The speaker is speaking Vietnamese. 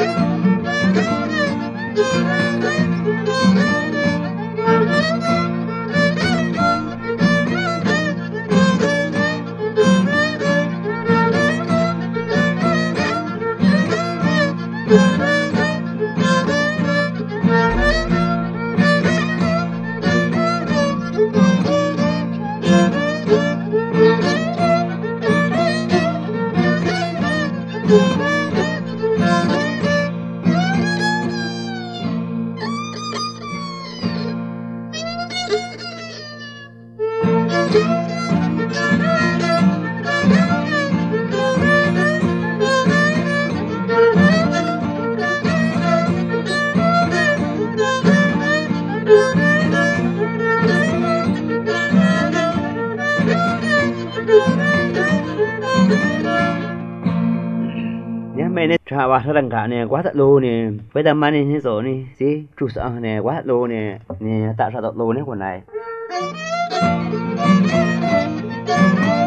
Wah sarang ka nè quá thật lô nè với tầm này thế rồi nè gì trụ sở nè quá thật lô nè nè tạo ra thật lô nè quần này